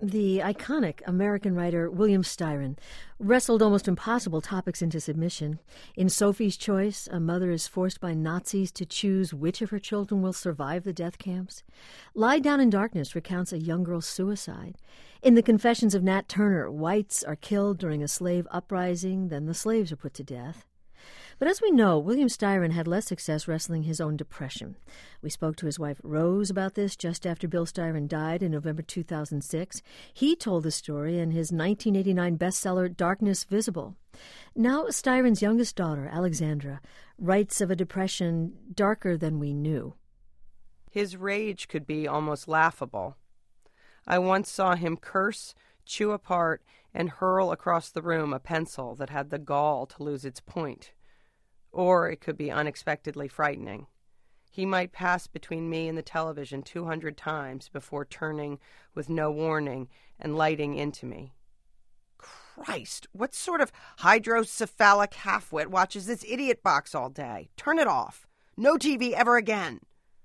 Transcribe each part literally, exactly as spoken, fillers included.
The iconic American writer William Styron wrestled almost impossible topics into submission. In Sophie's Choice, a mother is forced by Nazis to choose which of her children will survive the death camps. Lie Down in Darkness recounts a young girl's suicide. In The Confessions of Nat Turner, whites are killed during a slave uprising, then the slaves are put to death. But as we know, William Styron had less success wrestling his own depression. We spoke to his wife Rose about this just after Bill Styron died in November two thousand six. He told the story in his nineteen eighty-nine bestseller Darkness Visible. Now Styron's youngest daughter, Alexandra, writes of a depression darker than we knew. His rage could be almost laughable. I once saw him curse, chew apart, and hurl across the room a pencil that had the gall to lose its point. Or it could be unexpectedly frightening. He might pass between me and the television two hundred times before turning with no warning and lighting into me. Christ, what sort of hydrocephalic halfwit watches this idiot box all day? Turn it off. No T V ever again.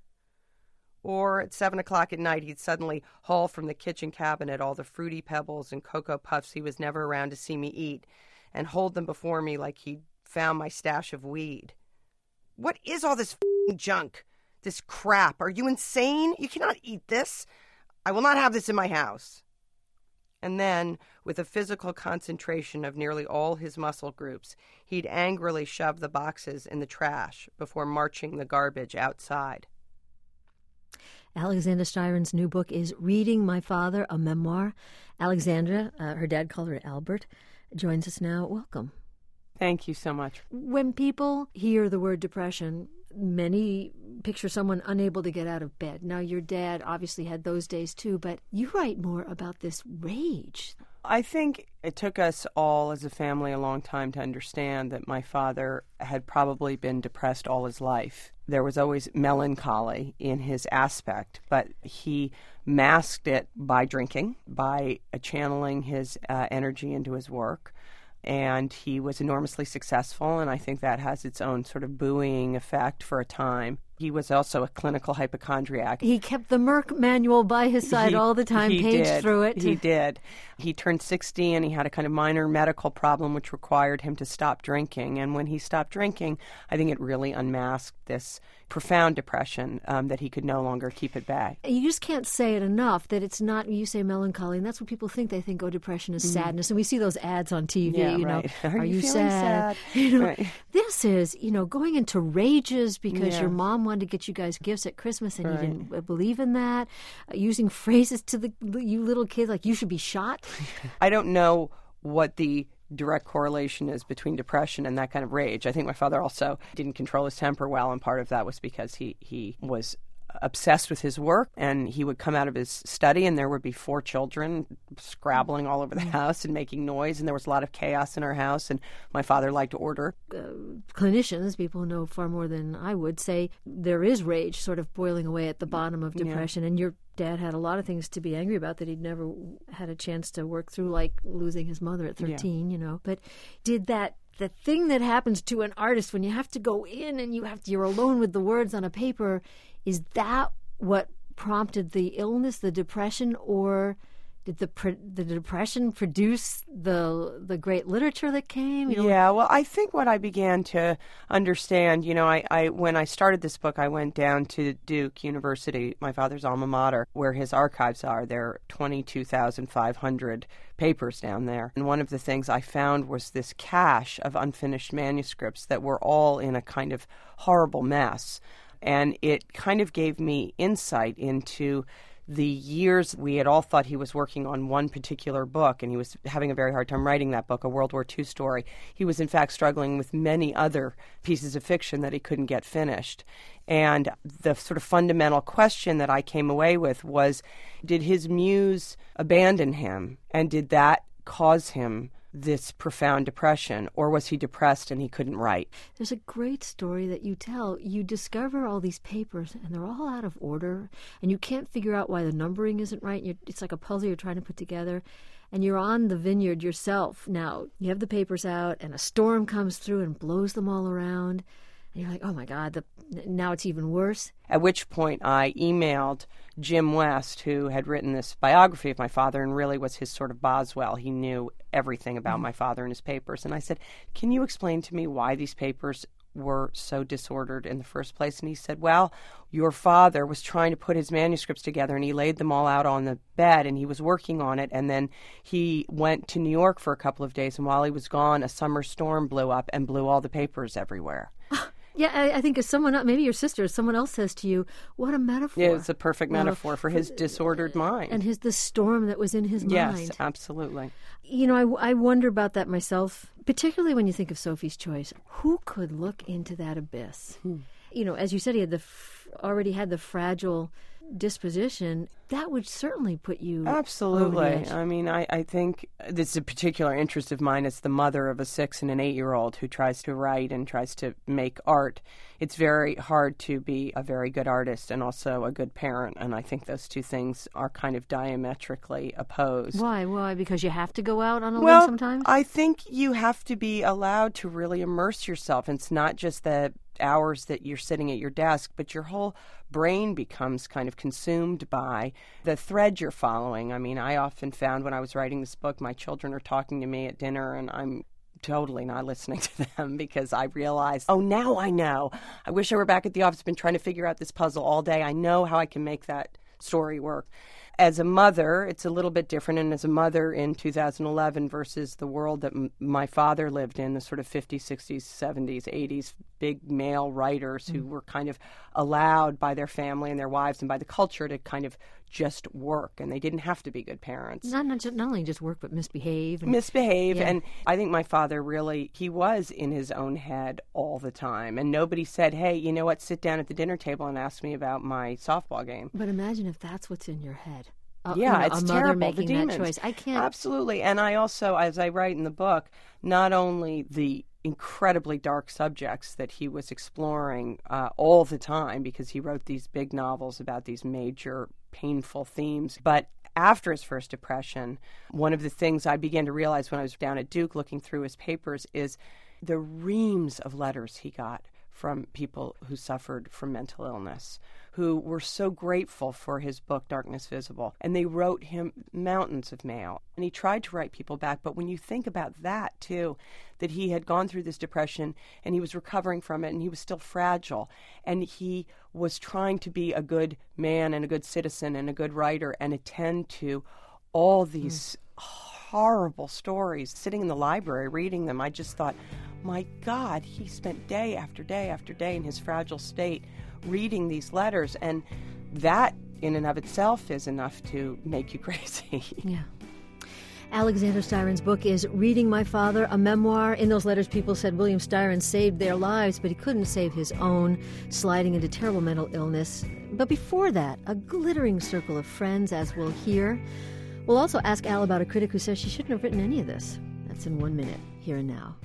Or at seven o'clock at night, he'd suddenly haul from the kitchen cabinet all the Fruity Pebbles and Cocoa Puffs he was never around to see me eat and hold them before me like he'd found my stash of weed. What is all this f***ing junk? This crap? Are you insane? You cannot eat this. I will not have this in my house. And then, with a physical concentration of nearly all his muscle groups, he'd angrily shove the boxes in the trash before marching the garbage outside. Alexandra Styron's new book is Reading My Father, a Memoir. Alexandra, uh, her dad called her Albert, joins us now. Welcome. Thank you so much. When people hear the word depression, many picture someone unable to get out of bed. Now, your dad obviously had those days too, but you write more about this rage. I think it took us all as a family a long time to understand that my father had probably been depressed all his life. There was always melancholy in his aspect, but he masked it by drinking, by channeling his uh, energy into his work. And he was enormously successful, and I think that has its own sort of buoying effect for a time. He was also a clinical hypochondriac. He kept the Merck manual by his side he, all the time, he paged did. through it. He did. He turned sixty, and he had a kind of minor medical problem which required him to stop drinking. And when he stopped drinking, I think it really unmasked this profound depression um, that he could no longer keep at bay. You just can't say it enough that it's not, you say melancholy, and that's what people think. They think, oh, depression is mm. sadness. And we see those ads on T V, yeah, you know, right. are, are you, you sad? sad? You know, right. This is, you know, going into rages because yeah. your mom wanted to get you guys gifts at Christmas and right. you didn't believe in that. Uh, using phrases to the you little kids like, you should be shot. I don't know what the direct correlation is between depression and that kind of rage. I think my father also didn't control his temper well, and part of that was because he, he was obsessed with his work, and he would come out of his study and there would be four children scrabbling all over the house and making noise, and there was a lot of chaos in our house, and my father liked order. Uh, clinicians, people who know far more than I would, say there is rage sort of boiling away at the bottom of depression, yeah. and your dad had a lot of things to be angry about that he'd never had a chance to work through, like losing his mother at thirteen, yeah. you know. But did that the thing that happens to an artist when you have to go in and you have to, you're alone with the words on a paper, is that what prompted the illness, the depression, or did the the depression produce the the great literature that came? You know? Yeah, well, I think what I began to understand, you know, I, I when I started this book, I went down to Duke University, my father's alma mater, where his archives are. There are twenty-two thousand five hundred papers down there. And one of the things I found was this cache of unfinished manuscripts that were all in a kind of horrible mess. And it kind of gave me insight into the years we had all thought he was working on one particular book, and he was having a very hard time writing that book, a World War Two story. He was, in fact, struggling with many other pieces of fiction that he couldn't get finished. And the sort of fundamental question that I came away with was, did his muse abandon him, and did that cause him this profound depression, or was he depressed and he couldn't write? There's a great story that you tell. You discover all these papers, and they're all out of order, and you can't figure out why the numbering isn't right. You're, it's like a puzzle you're trying to put together, and you're on the vineyard yourself. Now, you have the papers out, and a storm comes through and blows them all around. And you're like, oh, my God, the Now it's even worse. At which point I emailed Jim West, who had written this biography of my father and really was his sort of Boswell. He knew everything about mm-hmm. my father and his papers. And I said, can you explain to me why these papers were so disordered in the first place? And he said, well, your father was trying to put his manuscripts together and he laid them all out on the bed and he was working on it. And then he went to New York for a couple of days. And while he was gone, a summer storm blew up and blew all the papers everywhere. Yeah, I, I think if someone, maybe your sister, if someone else says to you, what a metaphor. Yeah, it's a perfect metaphor well, for his disordered mind. And his the storm that was in his yes, mind. Yes, absolutely. You know, I, I wonder about that myself, particularly when you think of Sophie's Choice. Who could look into that abyss? Hmm. You know, as you said, he had the f- already had the fragile disposition. That would certainly put you absolutely. Over the edge. I mean, I, I think this is a particular interest of mine as the mother of a six and an eight-year-old who tries to write and tries to make art. It's very hard to be a very good artist and also a good parent, and I think those two things are kind of diametrically opposed. Why? Why? Because you have to go out on a well, limb sometimes? I think you have to be allowed to really immerse yourself. It's not just the hours that you're sitting at your desk, but your whole brain becomes kind of consumed by the thread you're following. I mean, I often found when I was writing this book, my children are talking to me at dinner and I'm totally not listening to them because I realized, oh, now I know. I wish I were back at the office. I've been trying to figure out this puzzle all day. I know how I can make that story work. As a mother, it's a little bit different. And as a mother in two thousand eleven versus the world that m- my father lived in, the sort of fifties, sixties, seventies, eighties, big male writers who mm. were kind of allowed by their family and their wives and by the culture to kind of just work. And they didn't have to be good parents. Not, not, just, not only just work, but misbehave. And, misbehave. Yeah. And I think my father really, he was in his own head all the time. And nobody said, hey, you know what, sit down at the dinner table and ask me about my softball game. But imagine if that's what's in your head. Uh, yeah, you know, it's a mother terrible. making The demons. that choice. I can't. Absolutely. And I also, as I write in the book, not only the incredibly dark subjects that he was exploring uh, all the time because he wrote these big novels about these major painful themes, but after his first depression, one of the things I began to realize when I was down at Duke looking through his papers is the reams of letters he got from people who suffered from mental illness, who were so grateful for his book, Darkness Visible. And they wrote him mountains of mail. And he tried to write people back. But when you think about that, too, that he had gone through this depression and he was recovering from it and he was still fragile. And he was trying to be a good man and a good citizen and a good writer and attend to all these mm. horrible stories. Sitting in the library reading them, I just thought, my God, he spent day after day after day in his fragile state reading these letters, and that in and of itself is enough to make you crazy. Yeah. Alexandra Styron's book is Reading My Father, a memoir. In those letters, people said William Styron saved their lives, but he couldn't save his own, sliding into terrible mental illness. But before that, a glittering circle of friends, as we'll hear. We'll also ask Al about a critic who says she shouldn't have written any of this. That's in one minute, Here and Now.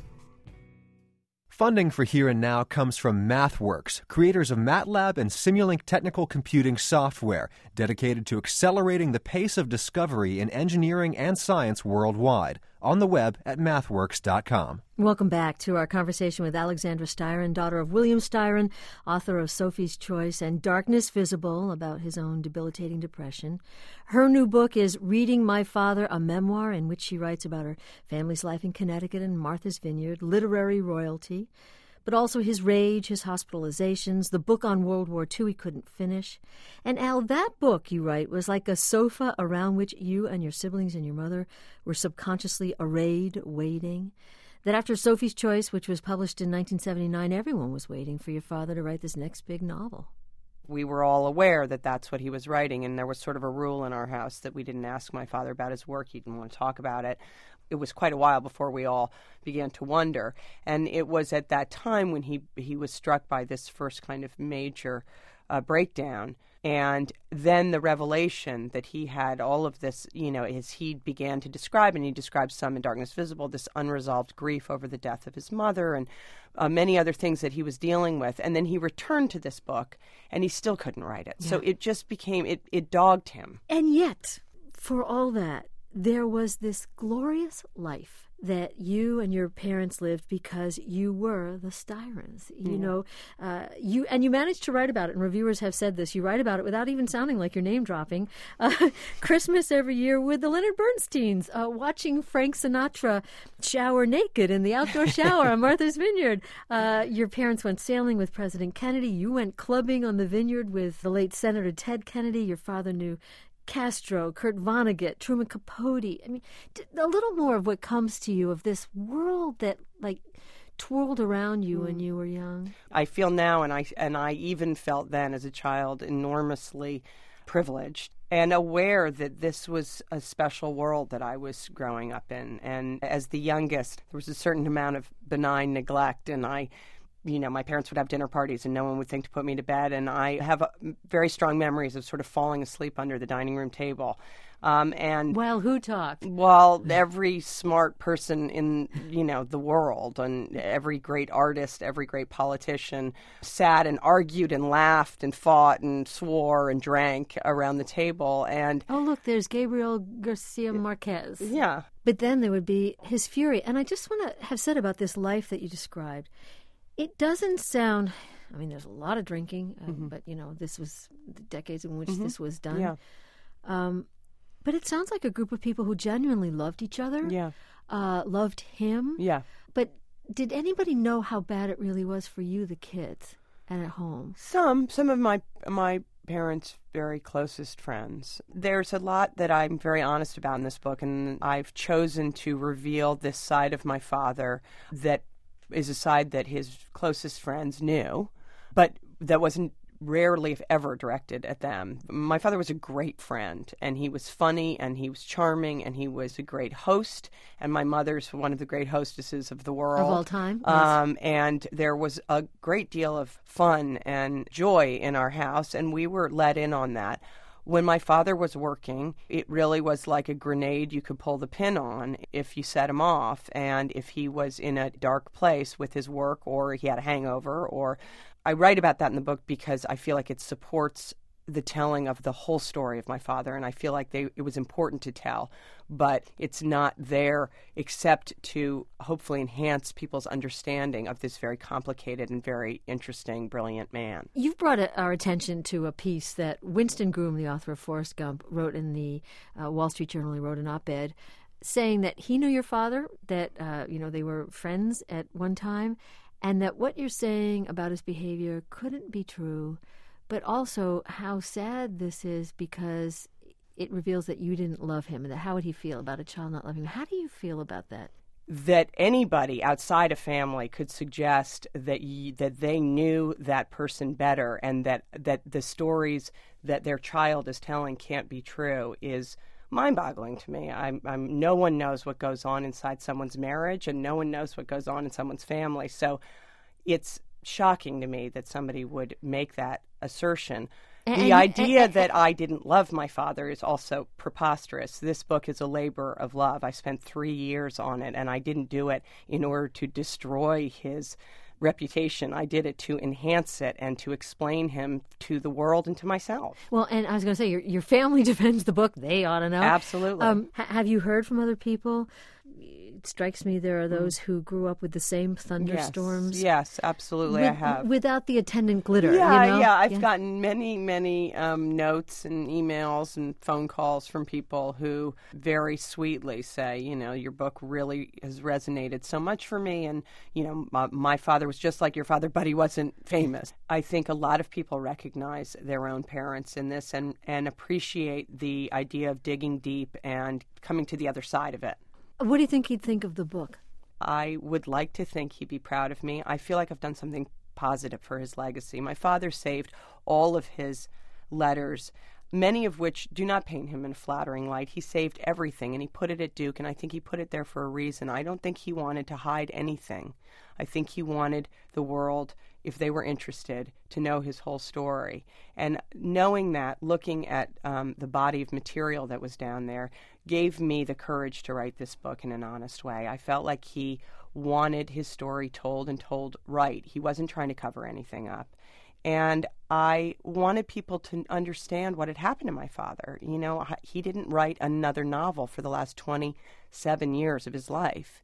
Funding for Here and Now comes from MathWorks, creators of MATLAB and Simulink technical computing software, dedicated to accelerating the pace of discovery in engineering and science worldwide. On the web at mathworks dot com. Welcome back to our conversation with Alexandra Styron, daughter of William Styron, author of Sophie's Choice and Darkness Visible, about his own debilitating depression. Her new book is Reading My Father, a memoir in which she writes about her family's life in Connecticut and Martha's Vineyard, literary royalty, but also his rage, his hospitalizations, the book on World War Two he couldn't finish. And Al, that book, you write, was like a sofa around which you and your siblings and your mother were subconsciously arrayed, waiting. That after Sophie's Choice, which was published in nineteen seventy-nine, everyone was waiting for your father to write this next big novel. We were all aware that that's what he was writing, and there was sort of a rule in our house that we didn't ask my father about his work. He didn't want to talk about it. It was quite a while before we all began to wonder. And it was at that time when he he was struck by this first kind of major uh, breakdown. And then the revelation that he had all of this, you know, as he began to describe, and he described some in Darkness Visible, this unresolved grief over the death of his mother and uh, many other things that he was dealing with. And then he returned to this book, and he still couldn't write it. Yeah. So it just became, it, it dogged him. And yet, for all that, there was this glorious life that you and your parents lived because you were the Styrens. You Yeah. know, uh, you and you managed to write about it, and reviewers have said this. You write about it without even sounding like you're name dropping. Uh, Christmas every year with the Leonard Bernsteins, uh, watching Frank Sinatra shower naked in the outdoor shower on Martha's Vineyard. Uh, your parents went sailing with President Kennedy. You went clubbing on the vineyard with the late Senator Ted Kennedy. Your father knew Castro, Kurt Vonnegut, Truman Capote. I mean, d- a little more of what comes to you of this world that, like, twirled around you mm. when you were young. I feel now, and I and I even felt then as a child, enormously privileged and aware that this was a special world that I was growing up in. And as the youngest, there was a certain amount of benign neglect, and I you know, my parents would have dinner parties and no one would think to put me to bed. And I have uh, very strong memories of sort of falling asleep under the dining room table. Um, and Well, who talked? Well, every smart person in, you know, the world, and every great artist, every great politician sat and argued and laughed and fought and swore and drank around the table. And oh, look, there's Gabriel Garcia Marquez. Yeah. But then there would be his fury. And I just want to have said about this life that you described, it doesn't sound, I mean, there's a lot of drinking, uh, mm-hmm. but, you know, this was the decades in which mm-hmm. this was done. Yeah. Um, but it sounds like a group of people who genuinely loved each other. Yeah. Uh, loved him. Yeah. But did anybody know how bad it really was for you, the kids, and at home? Some. Some of my my parents' very closest friends. There's a lot that I'm very honest about in this book, and I've chosen to reveal this side of my father that is a side that his closest friends knew, but that wasn't rarely, if ever, directed at them. My father was a great friend, and he was funny, and he was charming, and he was a great host, and my mother's one of the great hostesses of the world. Of all time? Um, yes. And there was a great deal of fun and joy in our house, and we were let in on that. When my father was working, it really was like a grenade you could pull the pin on if you set him off. And if he was in a dark place with his work, or he had a hangover, or I write about that in the book because I feel like it supports the telling of the whole story of my father, and I feel like they, it was important to tell, but it's not there except to hopefully enhance people's understanding of this very complicated and very interesting, brilliant man. You've brought our attention to a piece that Winston Groom, the author of Forrest Gump, wrote in the uh, Wall Street Journal. He wrote an op-ed saying that he knew your father, that uh, you know they were friends at one time, and that what you're saying about his behavior couldn't be true. But also how sad this is because it reveals that you didn't love him. And how would he feel about a child not loving him? How do you feel about that? That anybody outside a family could suggest that y- that they knew that person better, and that, that the stories that their child is telling can't be true is mind-boggling to me. I'm, I'm, no one knows what goes on inside someone's marriage, and no one knows what goes on in someone's family. So it's shocking to me that somebody would make that assertion. And, the idea and, and, that I didn't love my father is also preposterous. This book is a labor of love. I spent three years on it, and I didn't do it in order to destroy his reputation. I did it to enhance it and to explain him to the world and to myself. Well, and I was going to say, your, your family defends the book. They ought to know. Absolutely. Um, ha- have you heard from other people? It strikes me there are those mm. who grew up with the same thunderstorms. Yes, yes, absolutely, with, I have. Without the attendant glitter. Yeah, you know? yeah. I've yeah. gotten many, many um, notes and emails and phone calls from people who very sweetly say, you know, your book really has resonated so much for me. And, you know, my, my father was just like your father, but he wasn't famous. I think a lot of people recognize their own parents in this and, and appreciate the idea of digging deep and coming to the other side of it. What do you think he'd think of the book? I would like to think he'd be proud of me. I feel like I've done something positive for his legacy. My father saved all of his letters, many of which do not paint him in a flattering light. He saved everything, and he put it at Duke, and I think he put it there for a reason. I don't think he wanted to hide anything. I think he wanted the world, if they were interested, to know his whole story. And knowing that, looking at um, the body of material that was down there, gave me the courage to write this book in an honest way. I felt like he wanted his story told and told right. He wasn't trying to cover anything up. And I wanted people to understand what had happened to my father. You know, he didn't write another novel for the last twenty-seven years of his life.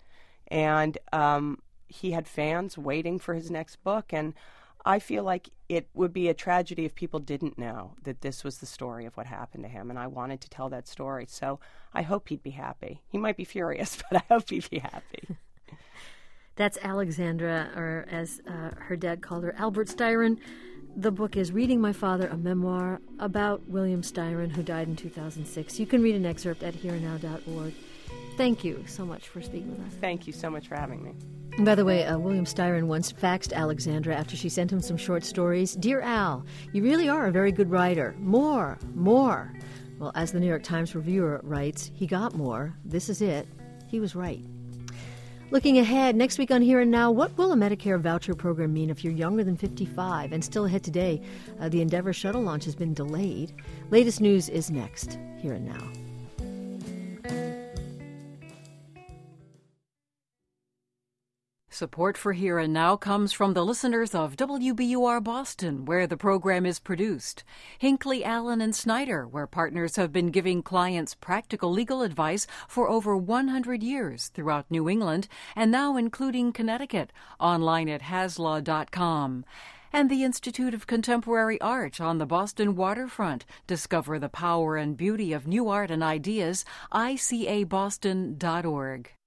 And um, he had fans waiting for his next book. And I feel like it would be a tragedy if people didn't know that this was the story of what happened to him. And I wanted to tell that story. So I hope he'd be happy. He might be furious, but I hope he'd be happy. That's Alexandra, or as uh, her dad called her, Albert Styron. The book is Reading My Father, a memoir about William Styron, who died in two thousand six. You can read an excerpt at here and now dot org. Thank you so much for speaking with us. Thank you so much for having me. And by the way, uh, William Styron once faxed Alexandra after she sent him some short stories. Dear Al, you really are a very good writer. More, more. Well, as the New York Times reviewer writes, he got more. This is it. He was right. Looking ahead, next week on Here and Now, what will a Medicare voucher program mean if you're younger than fifty-five? And still ahead today, uh, the Endeavour shuttle launch has been delayed. Latest news is next, Here and Now. Support for Here and Now comes from the listeners of W B U R Boston, where the program is produced, Hinckley, Allen and Snyder, where partners have been giving clients practical legal advice for over one hundred years throughout New England, and now including Connecticut, online at haslaw dot com. And the Institute of Contemporary Art on the Boston waterfront. Discover the power and beauty of new art and ideas, I C A boston dot org.